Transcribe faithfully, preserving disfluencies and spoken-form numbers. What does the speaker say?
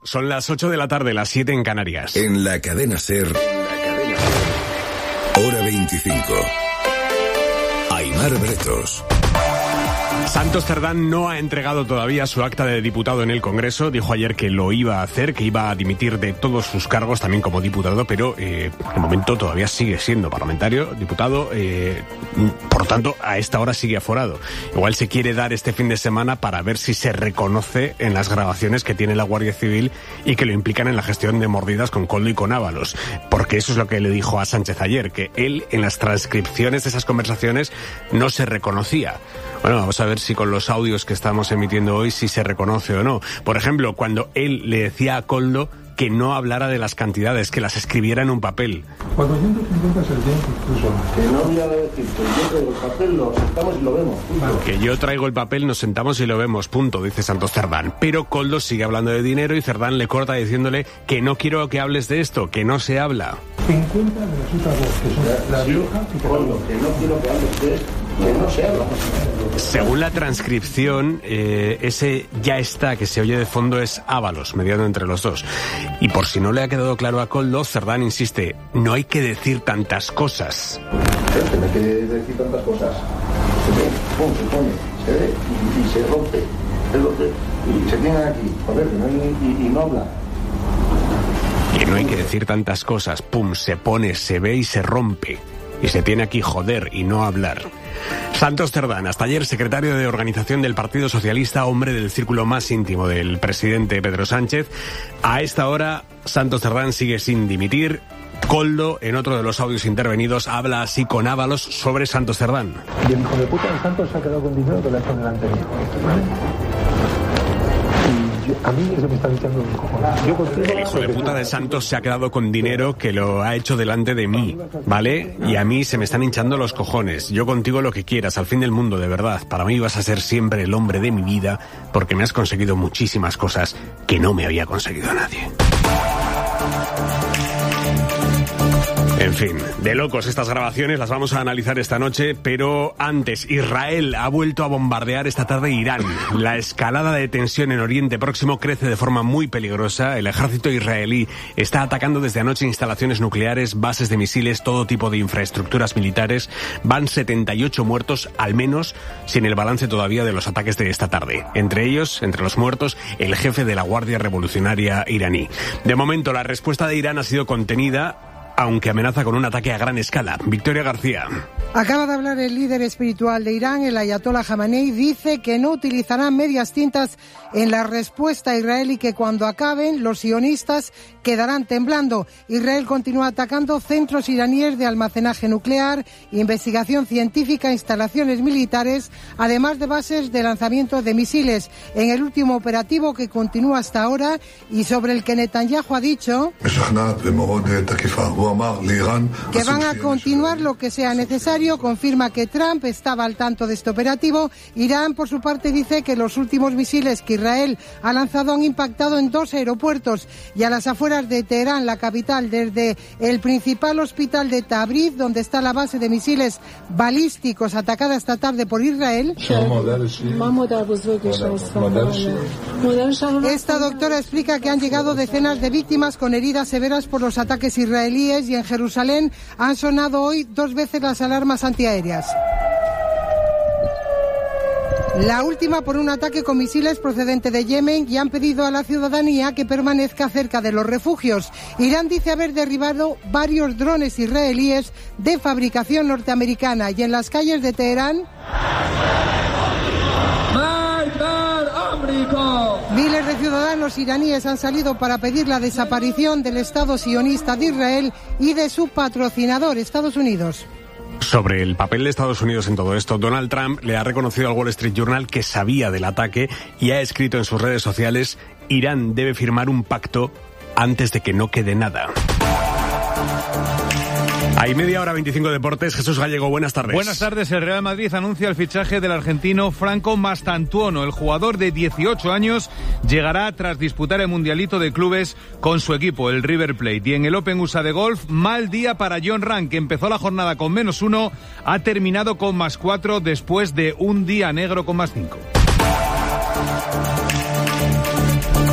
Son las ocho de la tarde, las siete en Canarias. En la cadena SER, hora veinticinco. Aimar Bretos. Santos Cerdán no ha entregado todavía su acta de diputado en el Congreso. Dijo ayer que lo iba a hacer, que iba a dimitir de todos sus cargos, también como diputado, pero eh, de momento todavía sigue siendo parlamentario, diputado, eh, por tanto, a esta hora sigue aforado. Igual se quiere dar este fin de semana para ver si se reconoce en las grabaciones que tiene la Guardia Civil y que lo implican en la gestión de mordidas con Koldo y con Ábalos, porque eso es lo que le dijo a Sánchez ayer, que él en las transcripciones de esas conversaciones no se reconocía. Bueno, vamos a ver si con los audios que estamos emitiendo hoy si se reconoce o no. Por ejemplo, cuando él le decía a Koldo que no hablara de las cantidades, que las escribiera en un papel. cuatrocientos cincuenta es el tiempo incluso. Que no voy a decir que yo traigo el papel, lo sentamos y lo vemos. Punto. Que yo traigo el papel, nos sentamos y lo vemos, punto, dice Santos Cerdán. Pero Koldo sigue hablando de dinero y Cerdán le corta diciéndole que no quiero que hables de esto, que no se habla. cincuenta de las otras dos, que son La Rioja y Koldo, que no quiero que hables de esto, que no se habla. Según la transcripción, eh, ese ya está que se oye de fondo es Ábalos, mediando entre los dos. Y por si no le ha quedado claro a Koldo, Cerdán insiste, no hay que decir tantas cosas. ¿Eh? No hay que decir tantas cosas. Se ve, pum, se pone, se ve y, y se rompe. Es lo que, y se tiene aquí, joder, no hay, y, y no habla. Que no hay que decir tantas cosas, pum, se pone, se ve y se rompe. Y se tiene aquí joder y no hablar. Santos Cerdán, hasta ayer secretario de organización del Partido Socialista, hombre del círculo más íntimo del presidente Pedro Sánchez. A esta hora, Santos Cerdán sigue sin dimitir. Koldo, en otro de los audios intervenidos, habla así con Ábalos sobre Santos Cerdán. Y el hijo de puta de Santos se ha quedado con dinero que le ha hecho delante mío. ¿Vale? A mí eso me está echando los cojones. Yo contigo, el hijo de puta de Santos se ha quedado con dinero que lo ha hecho delante de mí, ¿vale? Y a mí se me están hinchando los cojones. Yo contigo lo que quieras, al fin del mundo, de verdad. Para mí vas a ser siempre el hombre de mi vida porque me has conseguido muchísimas cosas que no me había conseguido nadie. En fin, de locos estas grabaciones, las vamos a analizar esta noche, pero antes, Israel ha vuelto a bombardear esta tarde Irán. La escalada de tensión en Oriente Próximo crece de forma muy peligrosa. El ejército israelí está atacando desde anoche instalaciones nucleares, bases de misiles, todo tipo de infraestructuras militares. Van setenta y ocho muertos, al menos, sin el balance todavía de los ataques de esta tarde. Entre ellos, entre los muertos, el jefe de la Guardia Revolucionaria iraní. De momento, la respuesta de Irán ha sido contenida, aunque amenaza con un ataque a gran escala. Victoria García. Acaba de hablar el líder espiritual de Irán, el ayatollah Jamenei, dice que no utilizarán medias tintas en la respuesta a Israel y que cuando acaben los sionistas quedarán temblando. Israel continúa atacando centros iraníes de almacenaje nuclear, investigación científica, instalaciones militares, además de bases de lanzamiento de misiles. En el último operativo que continúa hasta ahora y sobre el que Netanyahu ha dicho que van a continuar lo que sea necesario, confirma que Trump estaba al tanto de este operativo. Irán, por su parte, dice que los últimos misiles que Israel ha lanzado han impactado en dos aeropuertos y a las afueras de Teherán, la capital, desde el principal hospital de Tabriz, donde está la base de misiles balísticos atacada esta tarde por Israel. Esta doctora explica que han llegado decenas de víctimas con heridas severas por los ataques israelíes y en Jerusalén han sonado hoy dos veces las alarmas antiaéreas. La última por un ataque con misiles procedente de Yemen y han pedido a la ciudadanía que permanezca cerca de los refugios. Irán dice haber derribado varios drones israelíes de fabricación norteamericana y en las calles de Teherán miles de ciudadanos iraníes han salido para pedir la desaparición del Estado sionista de Israel y de su patrocinador, Estados Unidos. Sobre el papel de Estados Unidos en todo esto, Donald Trump le ha reconocido al Wall Street Journal que sabía del ataque y ha escrito en sus redes sociales: Irán debe firmar un pacto antes de que no quede nada. Hay media hora veinticinco deportes. Jesús Gallego, buenas tardes. Buenas tardes. El Real Madrid anuncia el fichaje del argentino Franco Mastantuono. El jugador de dieciocho años llegará tras disputar el Mundialito de Clubes con su equipo, el River Plate. Y en el Open U S A de golf, mal día para Jon Rahm, que empezó la jornada con menos uno, ha terminado con más cuatro después de un día negro con más cinco.